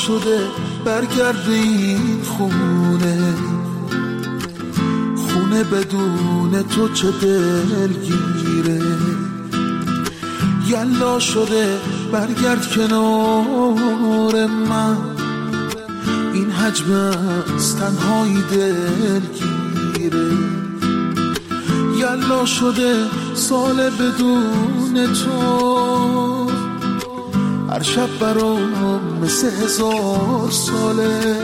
شده برگرد این خونه، خونه بدون تو چه دلگیره. یلا شده برگرد کنار من، این حجم از تنهایی دلگیره. یلا شده سال بدون تو، هر شب برام مثل 1000 ساله.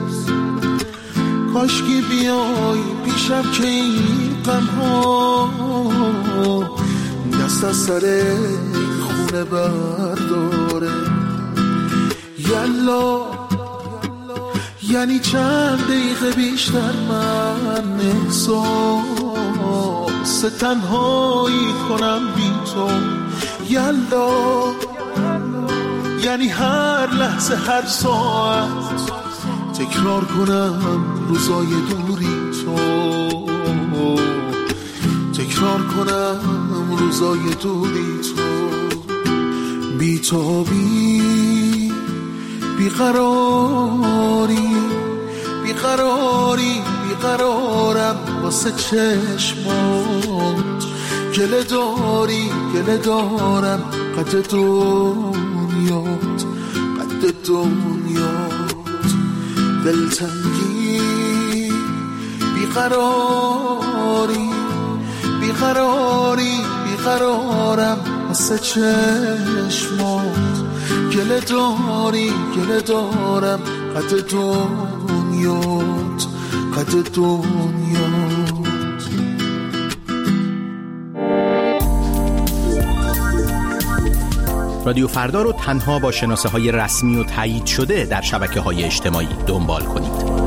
کاشکی بیای پیشم که این غم‌ها دست از سر این خونه برداره. یلا یعنی چند دقیقه بیشتر من احساس تنهایی کنم بی تو. یلا یعنی هر لحظه هر ساعت تکرار کنم روزای دوری تو، تکرار کنم روزای دوری تو. بی تو بیقراری بیقرارم واسه چشمات. گله دارم قد دنیات، قد دنیات. دلتنگی بیقرارم واسه چشمات. گله دارم قد دنیات، قد دنیات. رادیو فردا رو تنها با شناسه‌های رسمی و تایید شده در شبکه‌های اجتماعی دنبال کنید.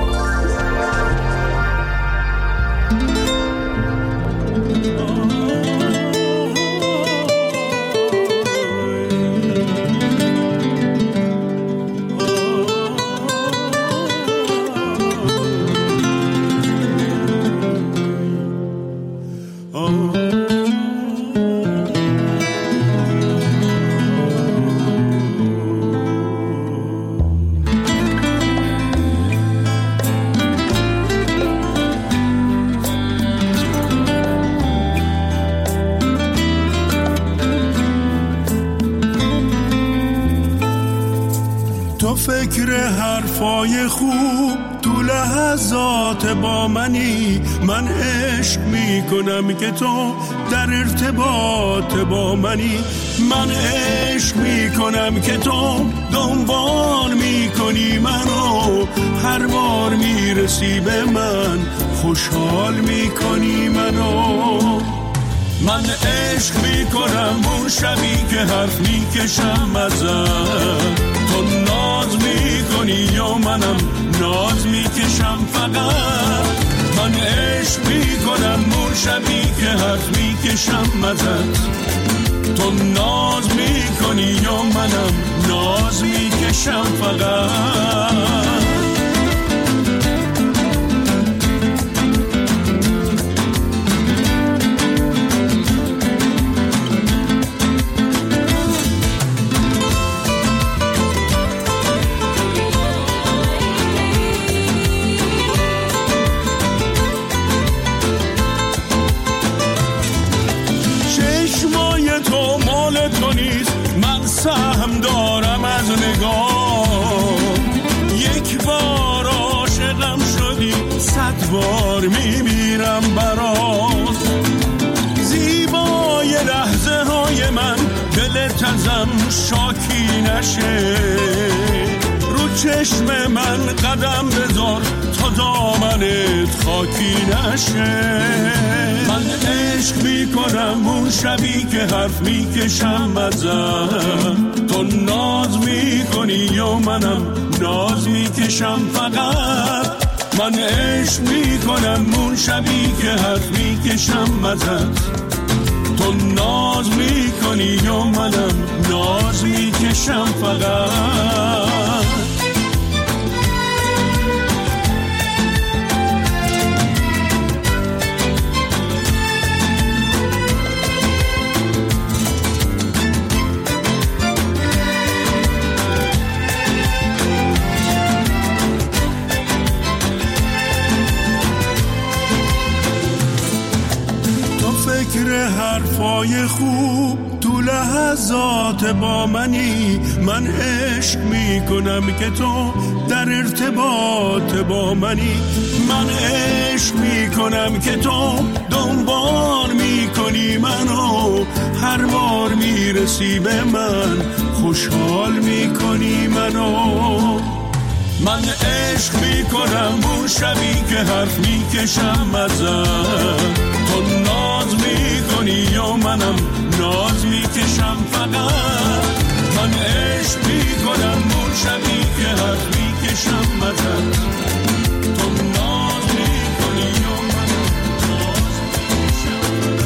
فکر حرفای خوب تو لحظات با منی، من عشق میکنم که تو در ارتباط با منی. من عشق میکنم که تو دنبال میکنی منو، هر بار میرسی به من خوشحال میکنی منو. من عشق میکنم اون شبی که حرف میکشم ازت، تو ناز میکنی یا منم ناز میکشم فقط. من عشق میکنم اون شبی که حرف میکشم ازت، تو ناز میکنی یا منم ناز میکشم فقط. سهم دارم از نگاه، یک بار عاشقم شدی 100 بار میمیرم برات. زیبای لحظه های من دلت ازم شاکی نشه، رو چشم من قدم بذار تا دامنت خاکی نشه. من عشق میکنم اون شبی که حرف میکشم ازت، تو ناز میکنی یا منم ناز میکشم فقط. من عشق میکنم اون شبی که حرف میکشم ازت، تو ناز میکنی یا منم ناز میکشم فقط. فکر حرفای خوب تو لحظات با منی. من عشق میکنم که تو در ارتباط با منی. من عشق میکنم که تو دنبال میکنی منو، هر بار میرسی به من خوشحال میکنی منو. من عشق میکنم اون شبی که حرف میکشم ازت، تو ناز میکنی یا منم ناز میکشم فقط. من عشق میکنم اون شبی که حرف میکشم ازت، تو ناز میکنی یا منم ناز میکشم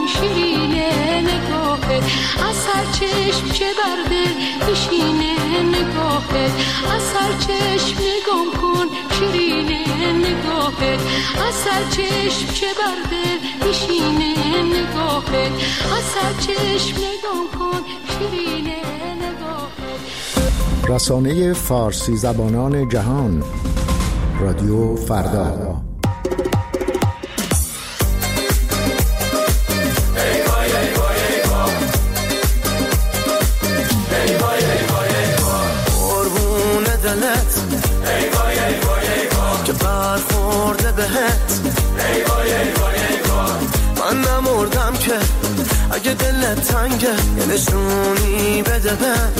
چشم چه بر دل بشینه از سر چشم نگام کن شیرینه نگاهت، از سر چشم چه برده میشینه نگاهت، از سر چشم نگام کن شیرینه نگاهت. رسانه فارسی زبانان جهان، رادیو فردا. که برخورده بهت من نمردم که اگه دلت تنگه یه نشونی بده من.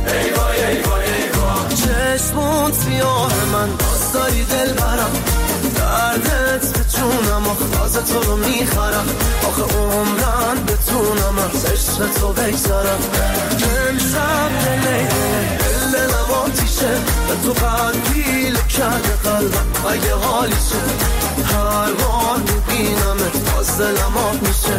چشمون سیاه من باز داری دل برم، دردت به جونم اخلاص تو رو میخرم، آخه عمرن بتونم از عشق تو بگذارم. امشب دلم آتیشه به تو قلبیل کرده قلبم، اگه حالیشه هر بار میبینمت باز دلم آب میشه.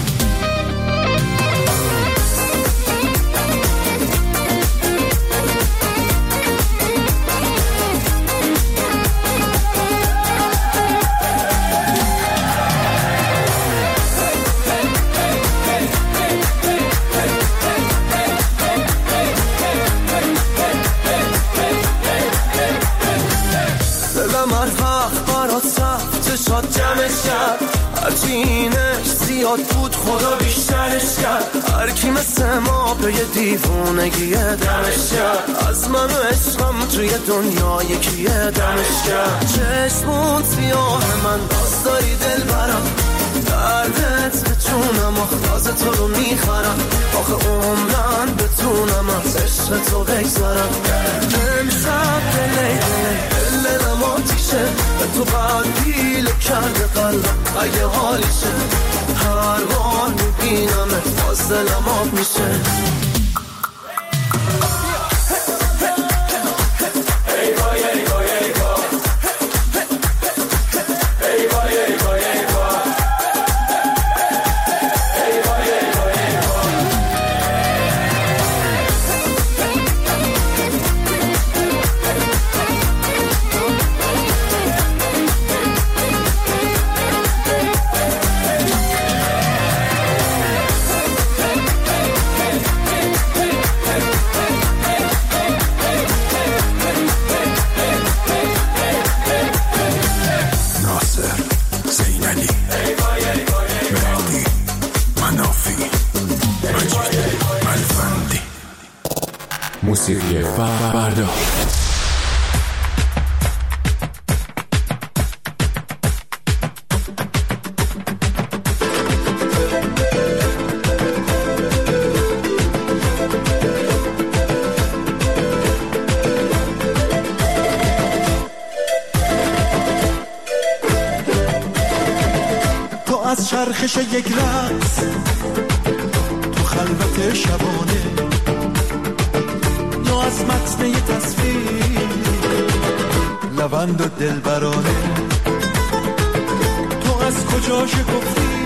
شاد جمعش کرد هرچی اینش زیاد بود خدا بیشترش کرد، هرکی مثل ما به یه دیوونگی دمش کرد، از من و عشقم توی دنیا یکیه دمش کرد. چشمون سیاه من باز داری دل برم، دردت به جونم اخلاص تو رو میخرم، آخه عمرن بتونم از عشق تو بگذارم. امشب دلم آتیشه به تو قلبیل کرده قلبم، اگه حالیشه هر بار میبینمت باز دلم آب میشه. موسیقی فردا. تو از چرخش یک رقص تو خلوت شبانه، از متن یه تصویر لوند و دلبرانه، تو از کجا شکفتی،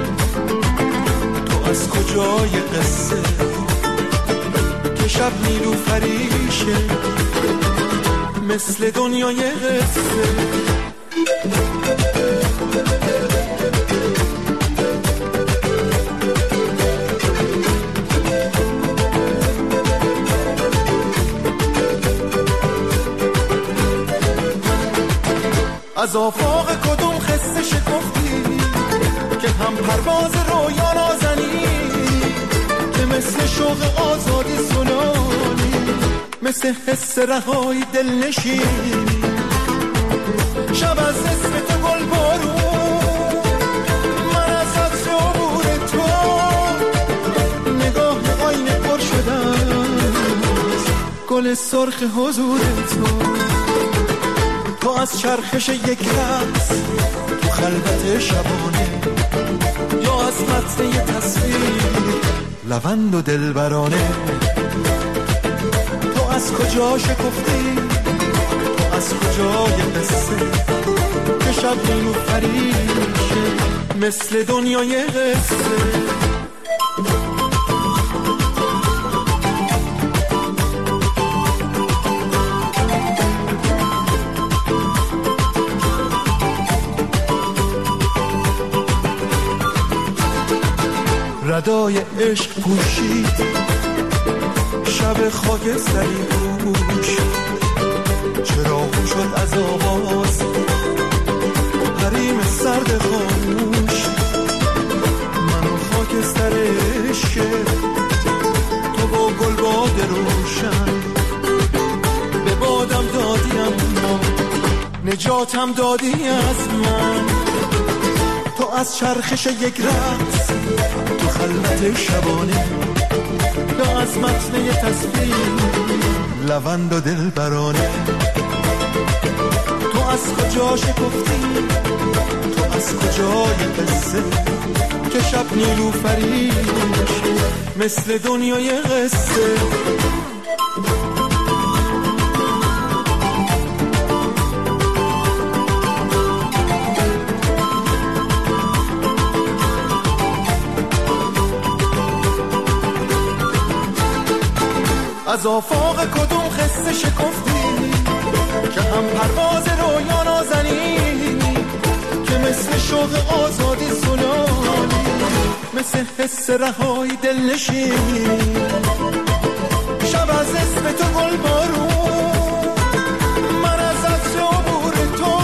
تو از کجای قصه که شب نیلو فریشه مثل دنیای قصه. از آفاق کدوم خسته شکفتی که هم پرواز رویا نازنی، که مثل شوق آزادی سنانی، مثل حس رهایی دل نشینی. شب از اسم تو گل بارون، من از عطر عبور تو نگاه آینه پر شدم، گل سرخ حضور تو. تو از چرخش یک رقص تو خلوت شبانه، یا از متن یه تصویر لوند و دلبرانه، تو از کجا شکفتی، تو از کجای قصه که شب نیلو فریشه مثل دنیای قصه. فدای عشق پوشید شب خاکستری روش، چراغ شد از آواز حریم سرد خاموش. منو خاکستر عشق تو با گل باد روشن، به بادم دادیم نجاتم دادی از من. تو از چرخش یک رقص تو خلوت شبانه، یا از متن یه تصویر لوند و دلبرانه. تو از کجا شکفتی، تو از کجای قصه که شب نیلوفری مثل دنیای قصه. از آفاق کدوم قصه شکفتی که هم پرواز رویا نازنی، که مثل شوق آزادی سلالی، مثل حس رهایی دلنشینی. شب از اسم تو گل بارون، من از عبور تو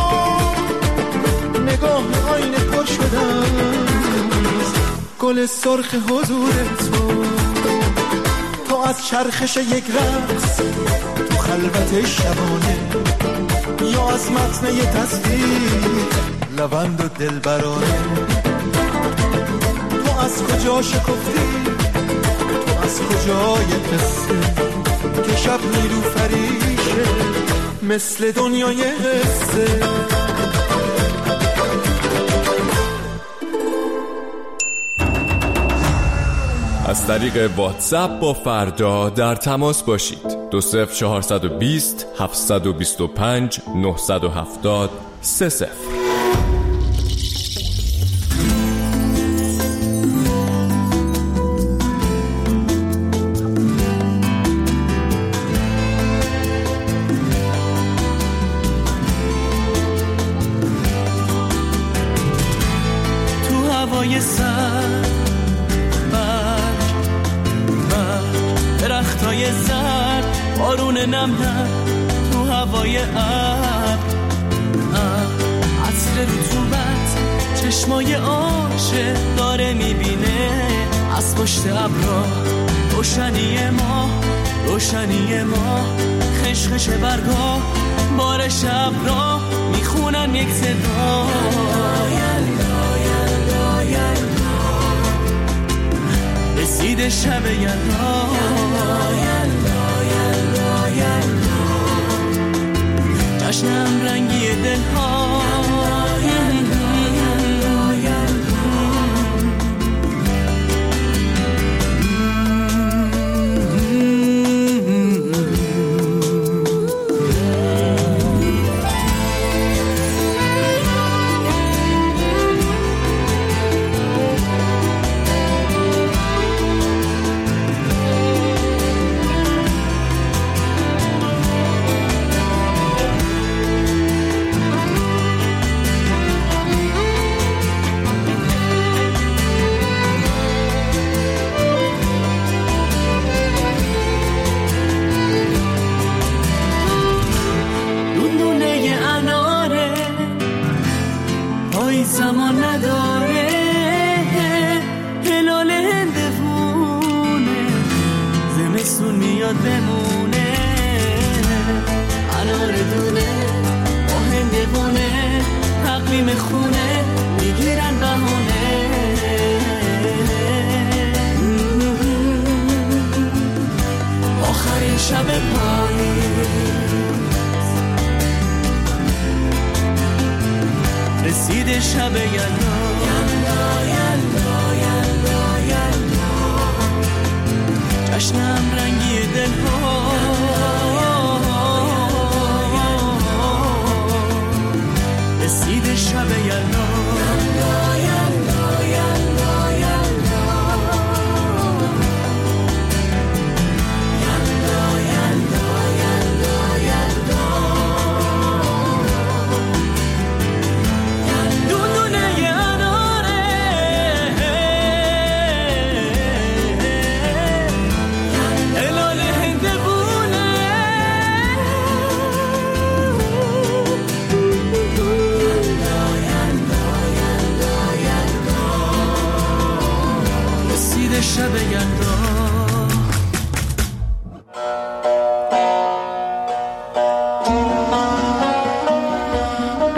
نگاه آینه پر شدم، گل سرخ حضور تو. تو از چرخش یک رقص تو خلوت شبانه، یا از متن یه تصویر لوند و دلبرانه. تو از کجا شکفتی، تو از کجای قصه که شب نیلوفریشه مثل دنیای قصه. از طریق واتساپ با فردا در تماس باشید. 20420 725 970 30. تو هوای سر درختای زرد، بارون نم نم تو هوای ابر، عطر رطوبت چشمای عاشق داره میبینه از پشت ابرا. روشنی ما خشخش برگا، بار شب را میخونن یک صدا. رسید شب یلدا، جشنم رنگی دلها. زمان نداره، هلال هندوونه، زمستون میاد بمونه. انار دونه با هندوونه، تقویم خونه میگیرن بهونه. آخرین شب پاییز رسید شب یلدا، جشنم رنگی دلها. رسید شب یلدا،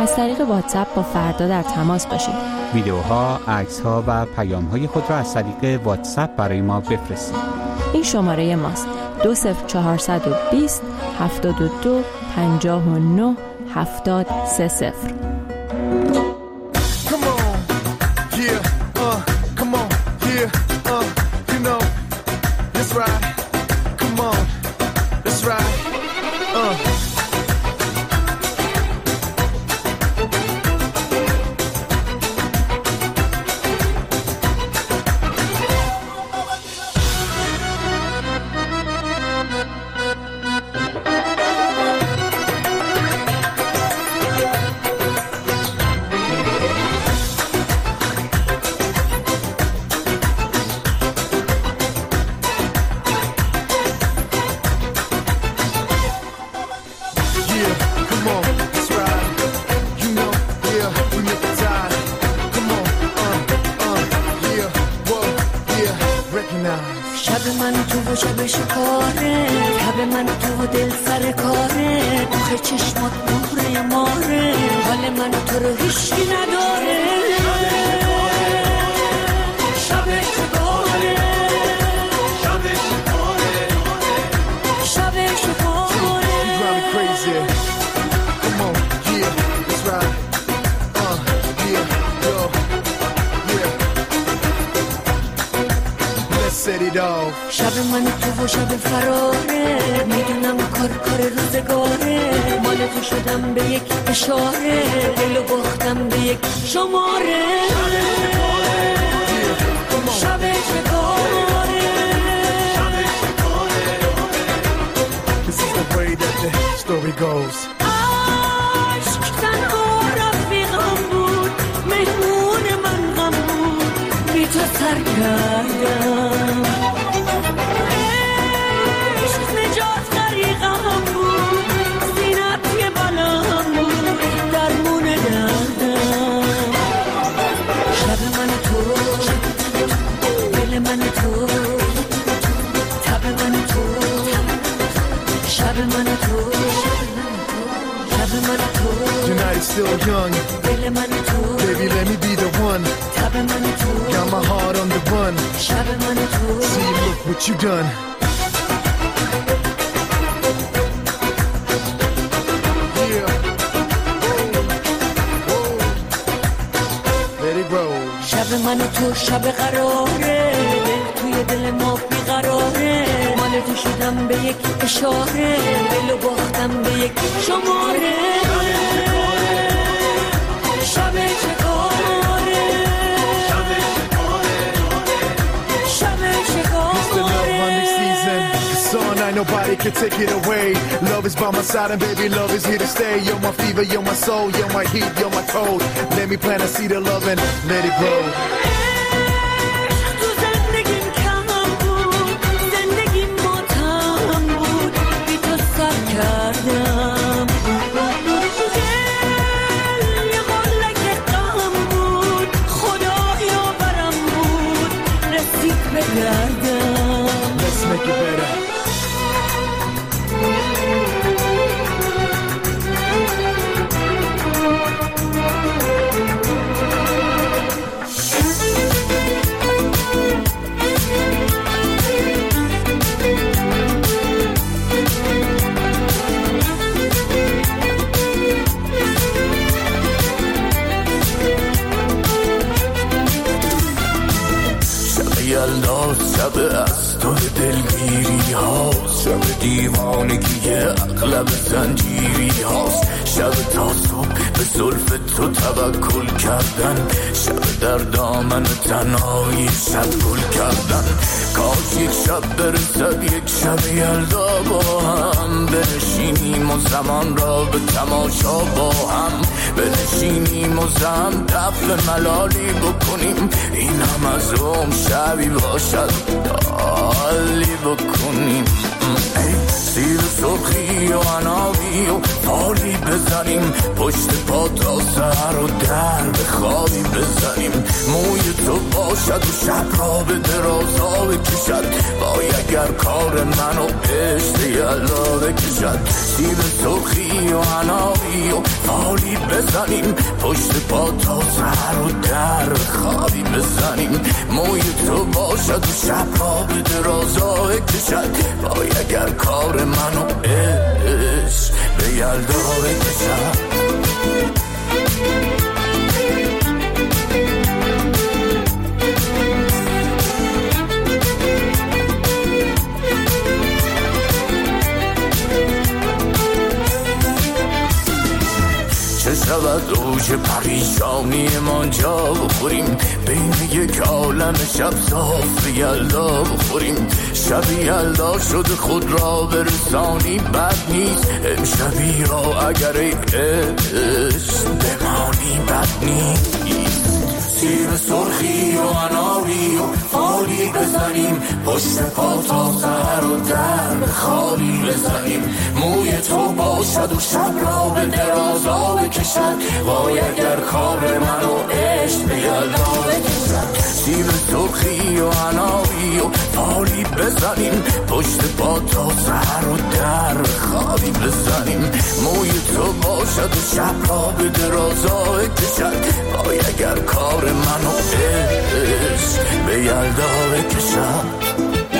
از طریق واتساپ با فردا در تماس باشید. ویدیوها، عکس‌ها و پیام‌های خود را از طریق واتساپ برای ما بفرستید. این شماره ماست: 20420 72 59 70 30. شب من تو و شب شکاره، شب من تو و دل سر کاره، آخه چشمات نوره ماره، حال من تو رو هیچکی نداره. شب شکاره، شب شکاره، شب شکاره. You drive me crazy. Come on, yeah, that's right. Yeah, yo, yeah. Let's set it off. شب من تو و شب فراره، میدونم کار روزگاره، مال تو شدم به یک اشاره، دلو باختم به یک شماره. شب شکاره. This is the way that the story goes. عشق تنها رفیقم بود، مهمون من غم بود، بی تو سر کردم. عشق نجات غریقم بود، زینت یه بلام بود، درمون دردم. شب من تو، دل من تو، تب من تو، شب من تو، شب من تو. Tonight is still young, دل من تو. Baby let me be the one, تب من تو. Got my heart on the run, شب من تو. See look what you done. Yeah, let it roll. شب من تو شب قراره، دل توی دل ما بیقراره، مال تو شدم به یک اشاره، دلو باختم به یک شماره. شب چکاره، شب شکاره، شب شکاره. It's the love hunting season, the sun ain't nobody can take it away. Love is by my side and baby love is here to stay. You're my fever, you're my soul, you're my heat, you're my cold. Let me plant a seed of love and let it grow. Let's make it better. شب از تو دلگیری هاست، شب دیوانگی اغلب زنجیری هاست، شب تا صبح به زلف تو توکل کردن، شب در دامن تنهایی شب گل کردن. کاش یک شب برسد یک شب یلدا با هم، بنشینیم و زمان را به تماشا با هم، بنشینیم و زم دفع ملالی بکنیم، این هم از روم شبی باشد حالی بکنیم. سیر سرخی و عنابی و فالی بزنیم، پشت پا تا سر و در به خوابی بزنیم. موی تو باشد و شب را به درازا بکشد، وای اگر کار منو عشق یلا بکشد. سیب سرخی و عنابی و فالی بزنیم، پشت پا تا سر و در خوابی بزنیم. موی تو باشد و شب را به درازا بکشد، وای اگر کار منو عشق به یلدا بکشد. چه شود اوج پریشانی ما جا بخوریم، بین یک عالم شب صاف به یلدا بخوریم. شب یلدا شده خود را برسانی بد نیست، امشبی را اگر ای عشق بمانی بد نیست. سیب سرخی و عنابی و فالی بزنیم، پشت پا تا سر و در خالی بزنیم. موی تو باشد و شب را به درازا بکشد، وای اگر کار منو عشق به یلدا بکشد. سیب سرخی و عنابی و فالی بزنیم، پشت پا تا سر و در خالی بزنیم. موی تو باشد و شب را به درازا بکشد، وای اگر کار منو عشق به یلدا بکشد.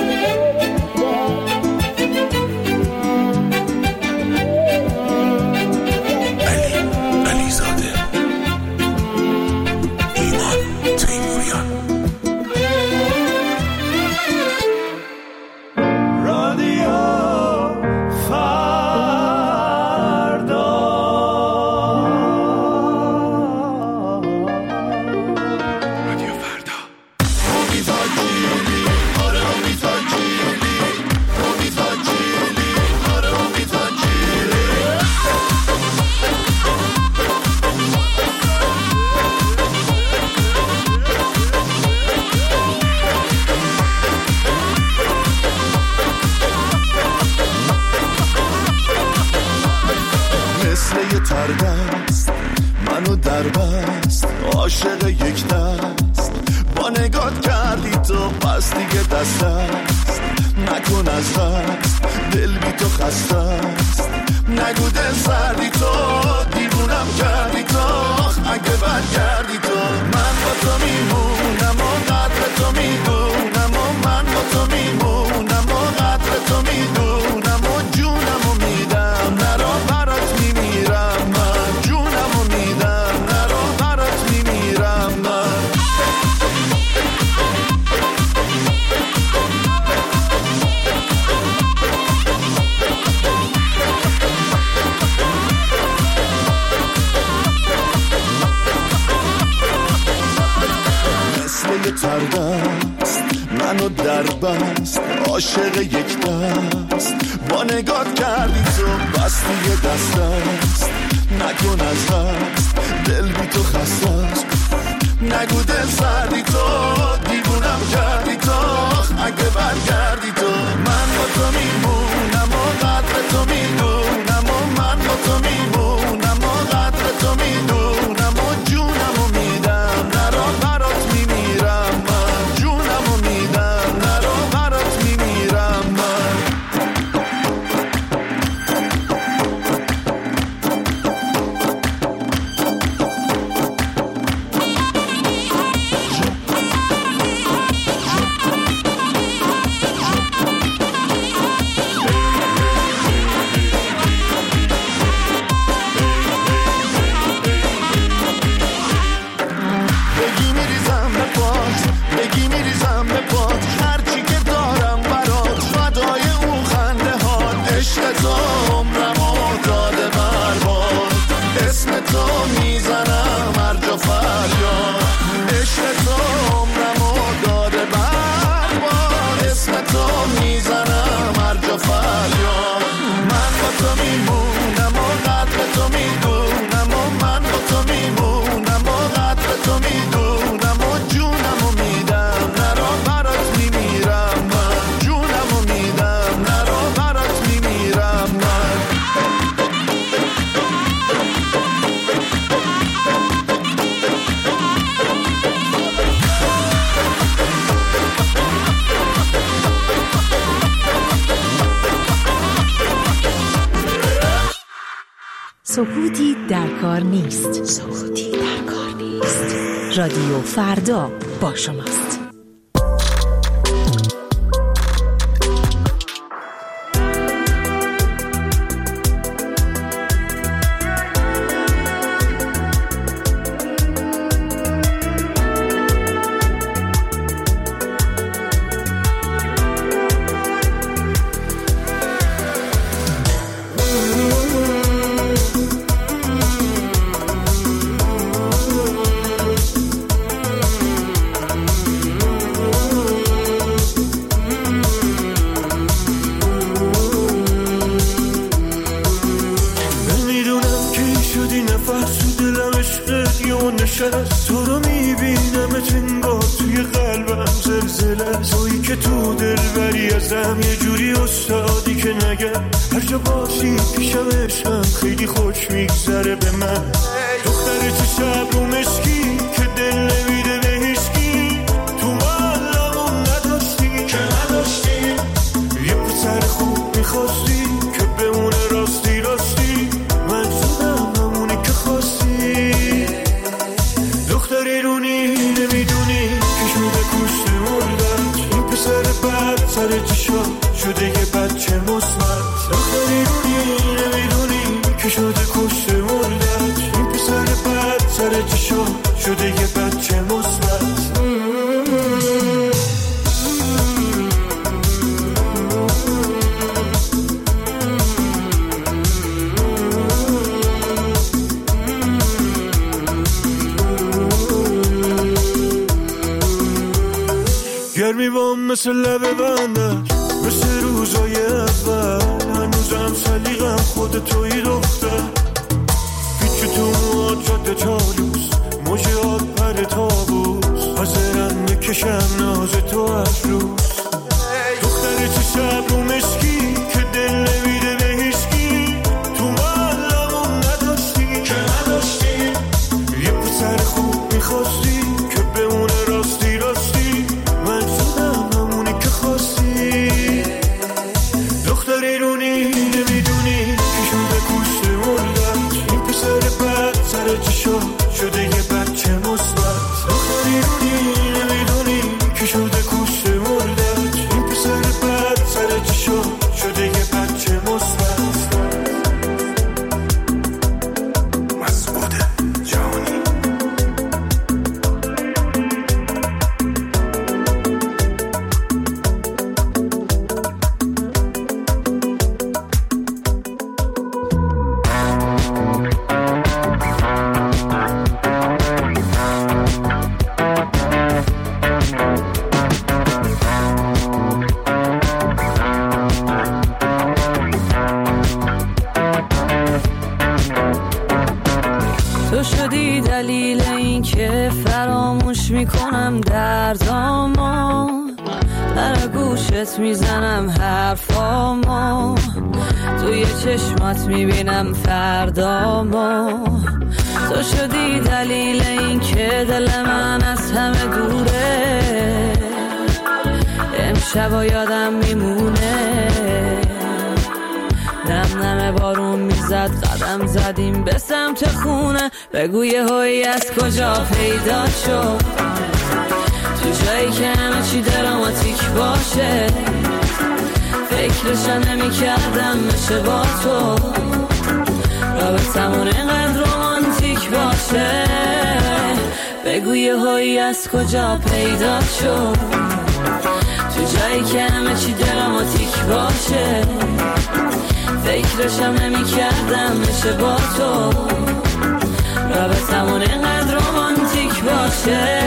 تردست منو در بست، عاشق یک دست با نگات کردی تو، پس دیگه دست است نکن از دست، دل بی تو خسته است. نگو دل سردی تو، دیوونم کردی تو، اگه برگردی تو من با تو میمونم و قدر تو میدونم، و من با تو میمونم و قدر تو میدونم، و جونم و میدم نرا برات میمیرم من، جونم و میدم نرا برات میمیرم من. مثل یه تردست منو در بست، عاشق یک دست با نگات کردی تو، بس دیگه دست است نکن از دست، دل بی تو خسته است. نگو دل سردی تو، دیوونم کردی تو، اگه برگردی تو من با تو میمونم و قدر تو میدونم، و من با تو میمونم و قدر تو میدونم، و جونم و میدم نرا برات میمیرم من، جونم و میدم نرا برات میمیرم من. سکوتی در کار نیست. سکوتی در کار نیست. رادیو فردا با شماست. تو رو میبینم انگار توی قلبم زلزله، تویی که تو دلبری ازم یه جوری استادی که نگم هر جا باشی پیشم عشقم خیلی خوش میگذره به من. دختر تو شب رو مشکی که دل نمیده به هیچکی، تو معلمون نداشتی که نداشتی یه پسر خوب میخواستی که بمونه راستی راستی، من شدم همونی که خواستی. دختری رونی نمیدونی که شده کشته مردم، این پسر بد سر چشا شده یه بچه مثبت. دختری رونی نمیدونی که شده کشته مردم، این پسر بد سر چشا شده یه بچه مثبت. گرمی بام مثل لب بندش، مثل روزای اول، هنوزم سلیقم خود توی دختر. پیچ تو مواد جاده چالوس، موجات پر تابوس، حاضرم بکشم ناز تو از روز. دختر چه شب رو مشکی که دل نمیده به هیچکی، تو معلمون نداشتی که نداشتی یه پسر خوب میخواستی که بمونه راستی راستی، من شدم همونی که خواستی. دختری رونی نمیدونی که شده کشته مردم، این پسر بد سر چشا شده یه بچه مثبت. دختری رونی نمیدونی که شده کشته مردم، این پسر بد سر چشا شده یه بچه مثبت. مسعود جانی تو شدی دلیل این که فراموش میکنم دردامو، در گوشت میزنم حرفامو، توی چشمات میبینم فردامو. تو شدی دلیل این که دل من از همه دوره، امشب یادم میمونه. نم نم بارون میزد، قدم زدیم به سمت خونه، بگو یه هایی از کجا پیدا شد، تو جایی که همه چی دراماتیک باشه. فکرشم نمی کردم میشه با تو رابطمون اینقدر رومانتیک باشه. بگو یه هایی از کجا پیدا شد، تو جایی که همه چی دراماتیک باشه. فکرشم نمی کردم میشه با تو رابطمون اینقدر رومانتیک باشه.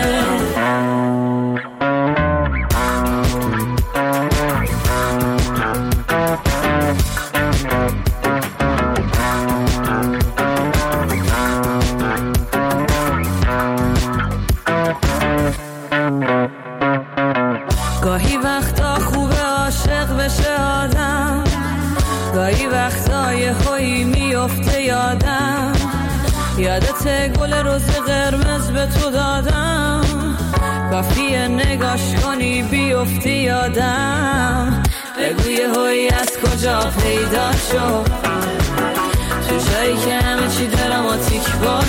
گاهی وقتا خوبه عاشق بشه آدم، گاهی وقتا یه هایی میفته یادم. یادت گل روز قرمز به تو دادم، کافیه نگاش کنی بیفتی یادم. بگو یه هایی از کجا پیدا شد، تو جایی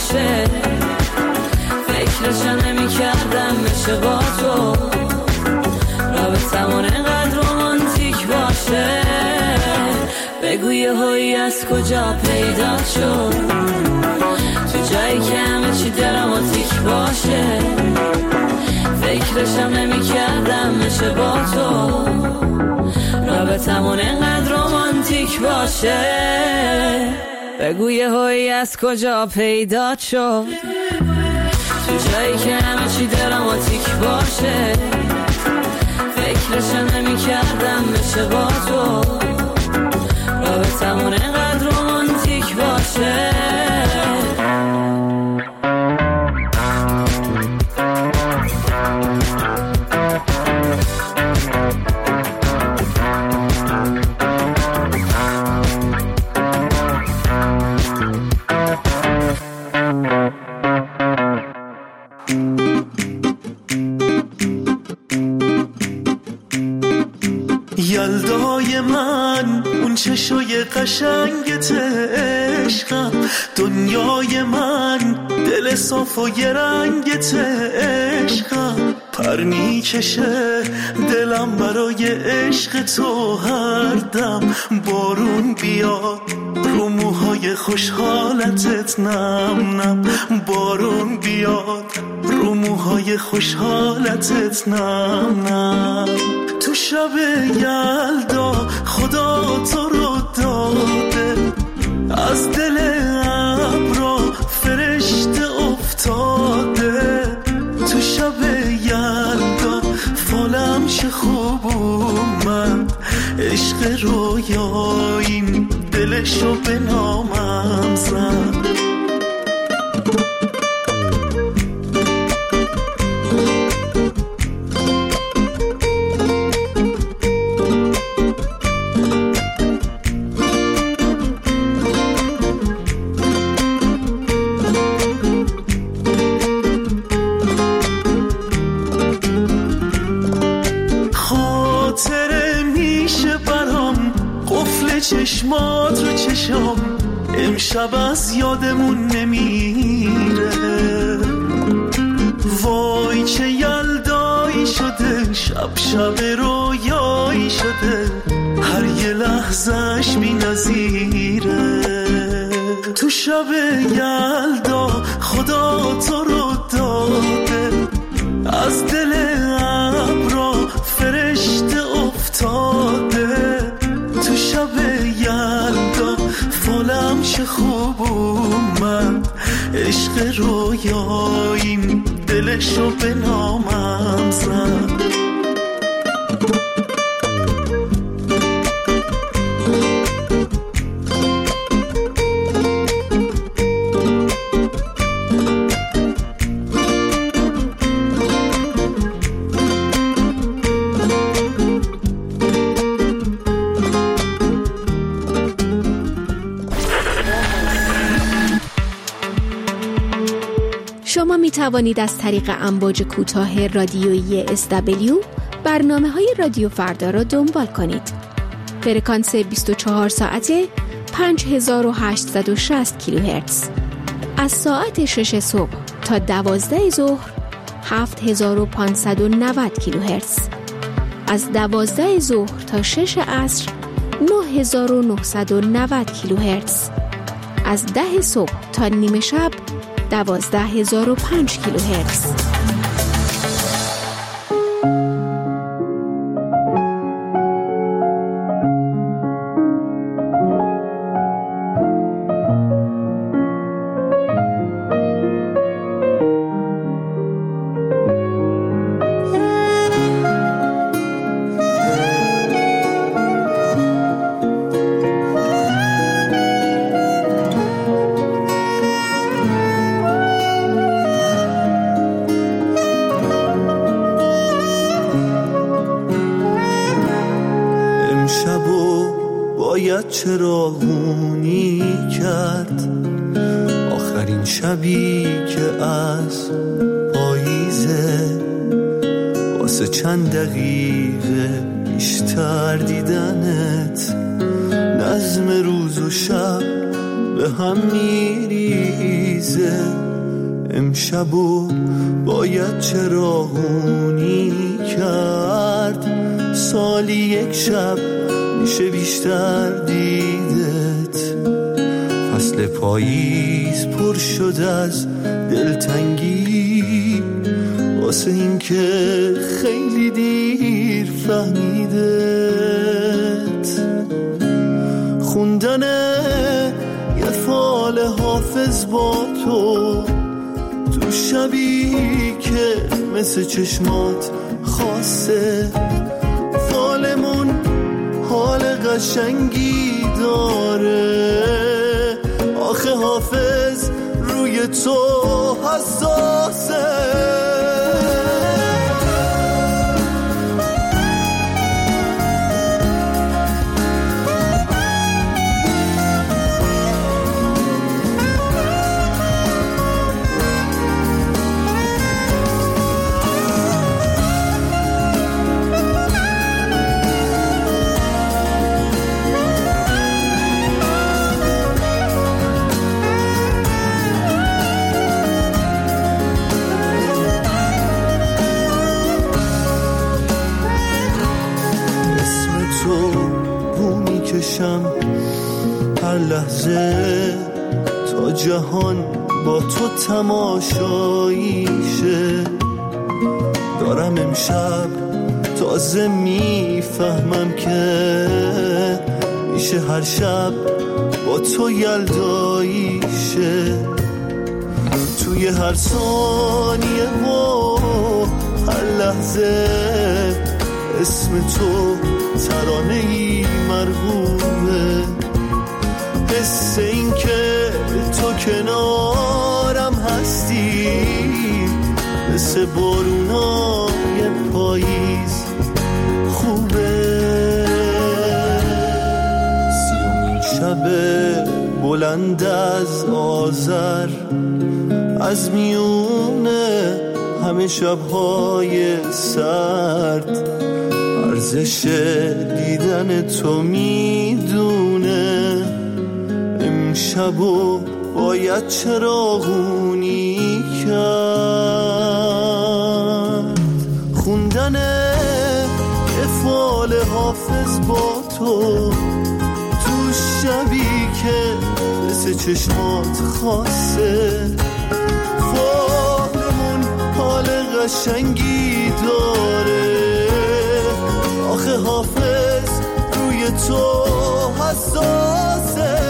باشه، فکرش نمی کردم بشه با تو، رابطمون اینقدر رومانتیک باشه. بگو یه هایی از کجا پیدا شد، تو جایی که همه چی دراماتیک باشه، فکرشم نمی کردم بشه با تو، رابطمون اینقدر رومانتیک باشه. بگو یه هایی از کجا پیدا شد، تو جایی که همه چی دراماتیک باشه، فکرشم نمی کردم بشه با تو، رابطمون اینقدر رومانتیک باشه. یلدای من اون چشای قشنگت عشقم، دنیای من دل صاف و یه رنگت عشقم، پر میکشه دلم برای عشق تو هر دم، بارون بیاد رو موهای خوشحالتت نم نم، بارون بیاد رو موهای خوشحالتت نم نم. تو شب یلدا خدا تو رو داده، از دل ابرا فرشته افتاده، تو شب یلدا فالم چه خوب اومد، عشق رویاییم دلشو به نامم زد. چشمات رو چشم امشب از یادمون نمیره، وای چه یلدایی شده، شب شب رویایی شده، هر یه لحظهش بی نظیره. تو شب یلدا خدا تو رو داده، از دل ابرا فرشته افتاده، تو شب یلدا فالم چه خوب اومد، عشق رویاییم دلشو به نامم زد. شما می توانید از طریق امواج کوتاه رادیویی SW برنامه‌های رادیو فردا را دنبال کنید. فرکانس 24 ساعته 5860 کیلوهرتز. از ساعت 6 صبح تا 12 ظهر 7590 کیلوهرتز. از 12 ظهر تا 6 عصر 9990 کیلوهرتز. از 10 صبح تا نیمه شب 12005 کیلوهرتز. چراغونی کرد آخرین شبی که از پاییزه، واسه چند دقیقه بیشتر دیدنت، نظم روز و شب به هم میریزه. امشبو باید چراغونی کرد، سالی یک شب میشه بیشتر دیدت. فصل پاییز پر شد از دلتنگی، واسه این که خیلی دیر فهمیدت. خوندن یه فال حافظ با تو شبی که مثل چشمات خاصه، فالمون حال قشنگی داره. آخه حافظ روی تو حساسه. هر لحظه تا جهان با تو تماشاییشه. دارم امشب تازه میفهمم که میشه هر شب با تو یلداییشه. توی هر ثانیه و هر لحظه اسم تو ترانه‌ای مرغوبه. حس این که تو کنارم هستی مثل بارونای پاییز خوبه. سیومین شب بلند از آذر، از میونه همه شب‌های سرد، ارزش دیدن تو میدونه. امشبو باید چراغونی کرد. خوندن یه فال حافظ با تو شبی که مثل چشمات خاصه، فالمون حال قشنگی داره. آخه حافظ روی تو حساسه.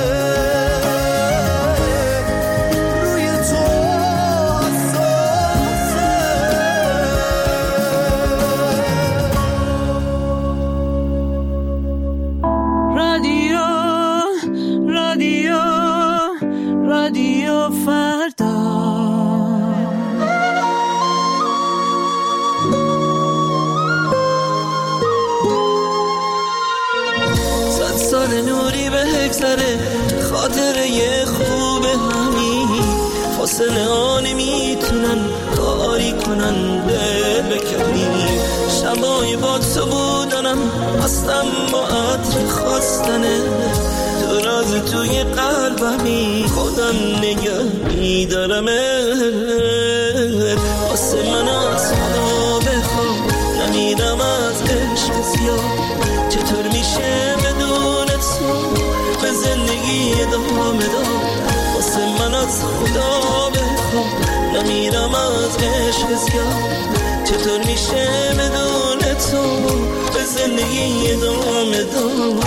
روی تو حساسه. رادیو رادیو رادیو فردا. نوری به هکسره خاطره خوب همین فاصله ها نمیتونن کاری کنن دل بکنیم. شبای با تو بودنم هستم با عطر خواستنه. تو راز توی قلبمی خودم نگه میدارم. واسه من از خدا بخوام نمیدم از عشق زیاد. چطور میشه بدون تو به زندگی ادامه داد؟ واسه من از خدا بخوام نمیرم از عشق زیاد. چطور میشه بدون تو به زندگی ادامه داد؟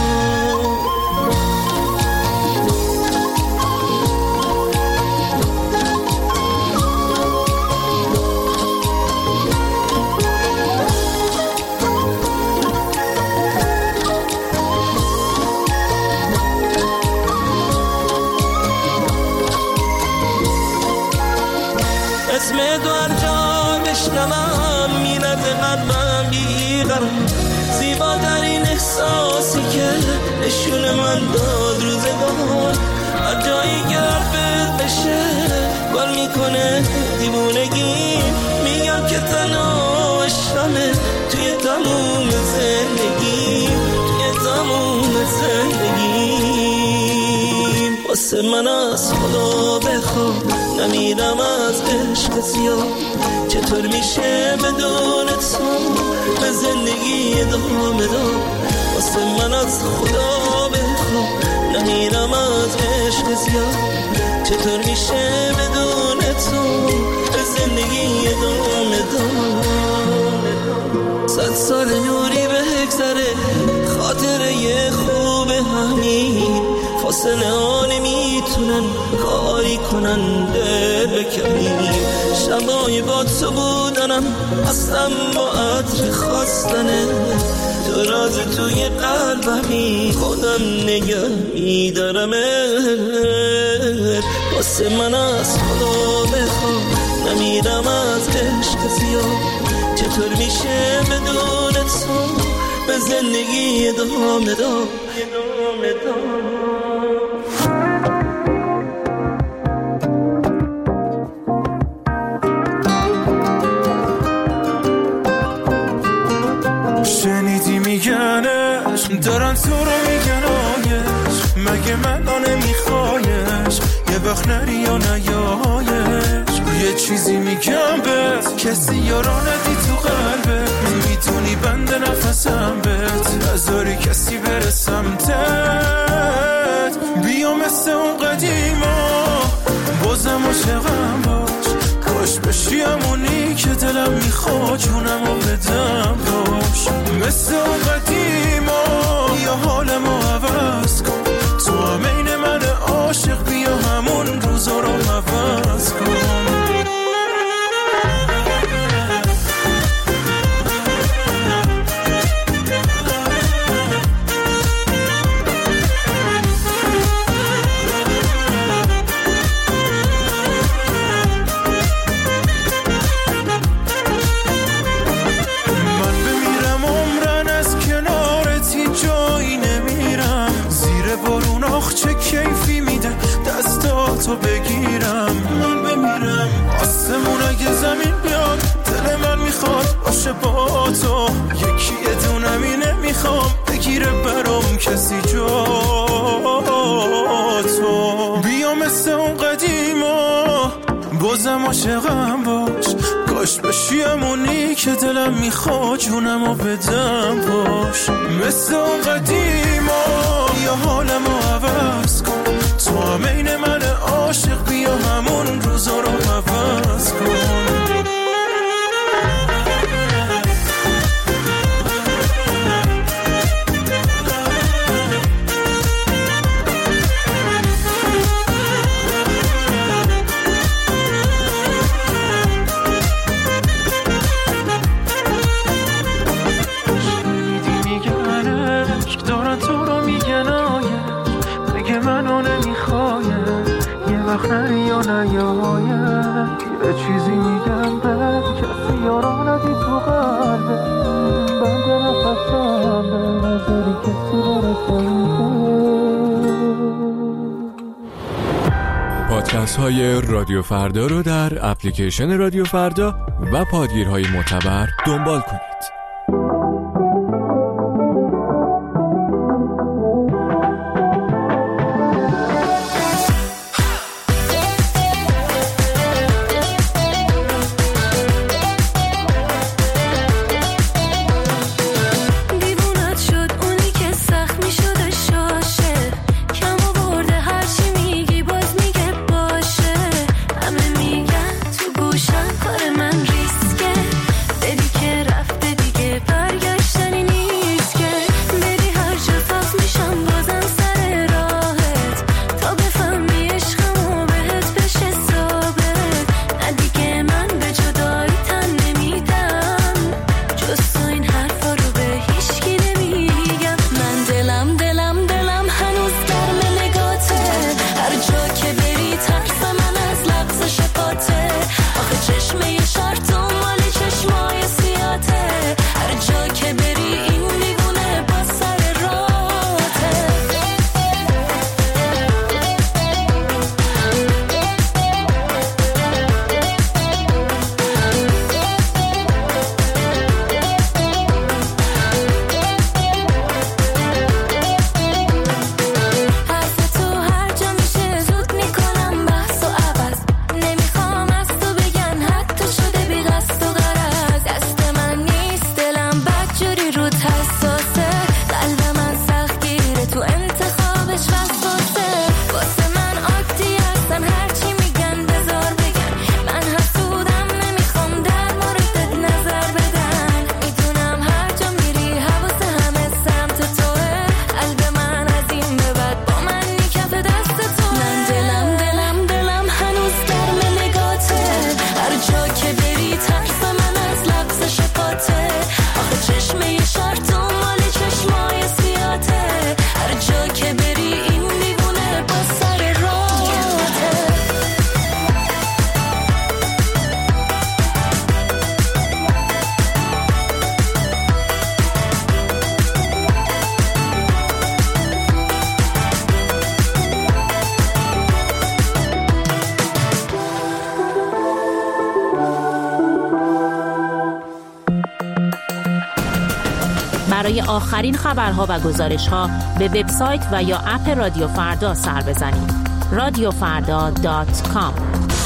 اسم تو هر جا بشنوم میرد قلبم بیقرار. زیباترین احساسی که نشون من داد روزگار. هر جایی که حرفت بشه گل میکنه دیوونگی. میگم که تنها عشقمه توی تموم زندگی. توی تموم زندگی واسه من از خدا بخوا نمیرم از عشق زیاد. چطور میشه بدون تو به زندگی ادامه داد؟ واسه من از خدا بخوا نمیرم از عشق زیاد. چطور میشه بدون تو به زندگی ادامه داد؟ 100 سال نوری بگذره خاطره خوب همین فاصله ها نمیتونن کاری کنن دل بکنیم. شبای با تو بودنم اصلا با عطر خواستنه. تو راز توی قلبمی خودم نگه میدارمت. واسه من از خدا بخوا نمیرم از عشق زیاد. چطور میشه بدون تو به زندگی ادامه داد؟ شنیدی میگنش دارن تو رو میگن آیش، مگه من نمیخوایش؟ یه وقت نری یا نیایش. یه چیزی میگم بهت کسی یارا ندی تو قلبت. میتونی بند نفسم بهت نذاری کسی بره سمتت. بیا مثل اون قدیما بازم عاشقم باش. کاش بشی همونی که دلم میخواد جونمو بدم باش. مثل اون قدیما یا حالمو عوض کن. تو هم این من عاشق بیا همون روزا رو عوض کن. چه کیفی میده دستاتو بگیرم. من بمیرم آسمون اگه زمین بیاد دل من میخواد باشه با تو. یکی دونم اینه میخوام بگیره برام کسی جا تو. بیا مثل اون قدیما بازم عاشقم باش. کاش بشی همونی که دلم میخواد جونمو بدم باش. مثل اون قدیما یا حالمو عوض کن. تو هم این من عاشق بیا همون روزا رو عوض کن. نری یا نیایم. یه چیزی میگم به کسی یارا ندی تو قلبه. بند نفسم به نظری کسی برسم. پادکست های رادیو فردا رو در اپلیکیشن رادیو فردا و پادگیرهای معتبر دنبال کنید. کار من ریسکه، دلی که رفته برای آخرین خبرها و گزارش‌ها به وبسایت و یا اپ رادیو فردا سر بزنید. radiofarda.com.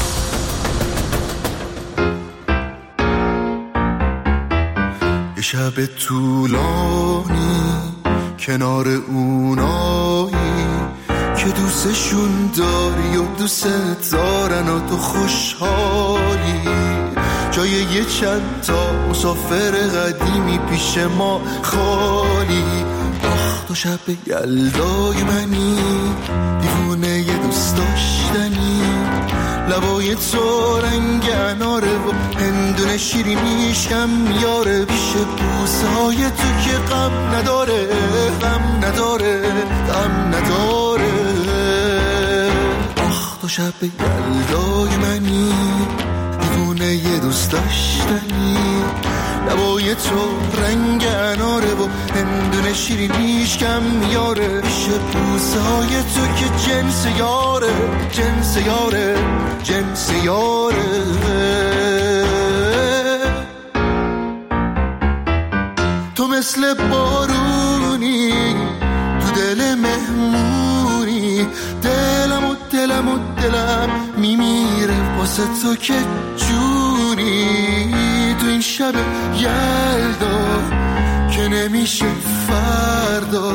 یه شب طولانی کنار اونایی که دوستشون داری و دوست دارن و تو خوشحالی، جای یه چند تا مسافر قدیمی پیش ما خالی. آخ تو شب یلدای منی، دیوونه یه دوست داشتنی، لبای تو رنگ اناره و هندونه شیرینیش کم یاره، پیش بوسهای تو که غم نداره، غم نداره، غم نداره. آخ تو شب یلدای منی، دیوونه یه دوست داشتنی، لبای تو رنگ اناره و هندونه شیرینیش کم یاره، پیش بوسهای تو که جنس یاره، جنس یاره، جنس یاره. تو مثل بارونی تو دل مهمونی، دلم میمیره واسه تو که جونی. تو این شب یلدا که نمیشه فردا،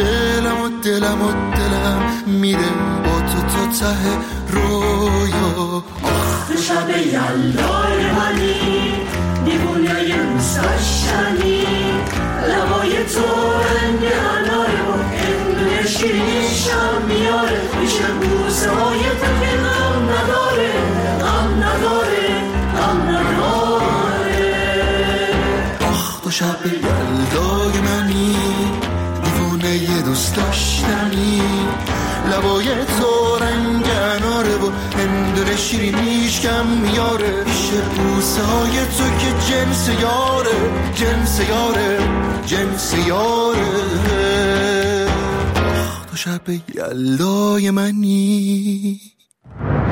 دلم میره با تو ته رویا. آخ شب یلدای منی، دیوونه یه دوست داشتنی، لبای تو رنگ اناره و هندونه شیرینیشم میاره، پیش بوسه های تو که غم نداره، غم نداره، غم نداره. آخ تو شب یلدای منی، دیوونه یه دوست داشتنی، لبای تو رنگ اناره و هندونه شیرینیش کم میاره، پیش بوسه های تو که جنس یاره، جنس یاره، جنس یاره. آخ تو شب یلدای منی.